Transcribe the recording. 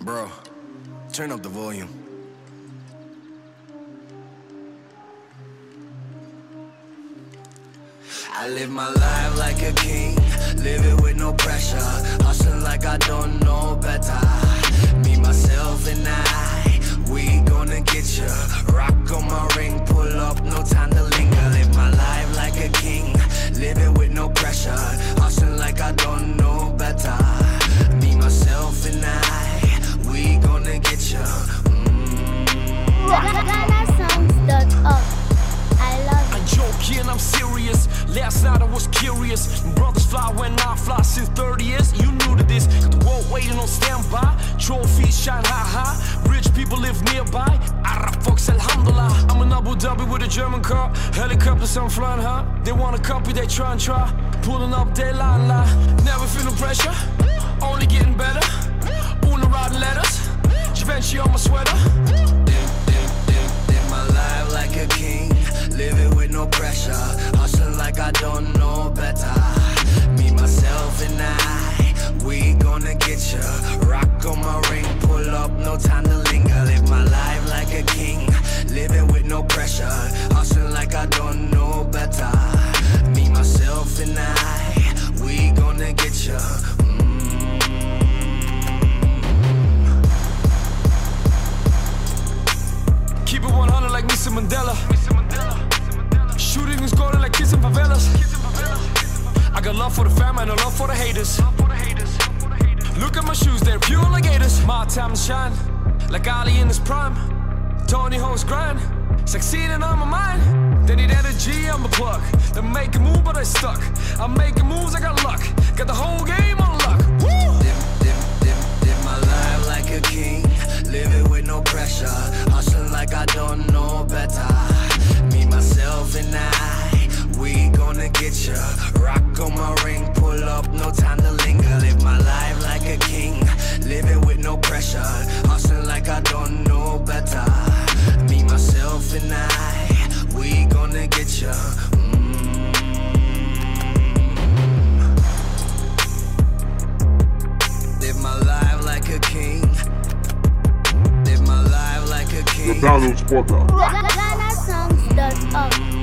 Bro, turn up the volume. I live my life like a king, live it with no pressure, hustling like I don't know better. Me, myself, and I, we gonna get ya. Rock on my ring, pull up, no time to linger. Live my life like a king, live it with no pressure, hustling like I don't know better. Me, myself, and I, we gonna get ya. GhanaSongs.org. I love I'm joking, I'm serious. Last night I was curious. Brothers fly when I fly since 30 years. You new to this, got the world waiting on standby. Trophies shine high, high. Rich people live nearby. Arab folks, alhamdulillah. I'm in Abu Dhabi with a German car. Helicopters I'm flying high. They wanna copy, they try and try. Pulling up, they lie and lie. Never feeling pressure, only getting better. Una writing letters, Givenchy on my sweater. Live my life like a king, live it with no pressure, hustling like I don't know better. Me, myself, and I, we gonna get ya. Rock on my ring, pull up, no time to linger. Live my life like a king, living with no pressure, hustling like I don't know better. Me, myself, and I, we gonna get ya. Keep it 100 like Mr. Mandela. Shooting is golden like kids in favelas. I got love for the fam and a love for the haters. Look at my shoes, they're pure like gators. My time to shine, like Ali in his prime. Tony Hawk's grind, succeeding on my mind. They need energy, I'm a plug. They make a move, but I stuck. I'm making moves, I got luck. Got the whole game on lock. Live my life like a king, live it with no pressure, hustling like I don't know better. Me, myself, and I, we gonna get ya. Rock on my ring, pull up, no time to linger. Live my life like a king, living with no pressure, hustling like I don't know better. Me, myself, and I, we gonna get ya. Live my life like a king, live my life like a king. The Download Spotter. GhanaSongs.org.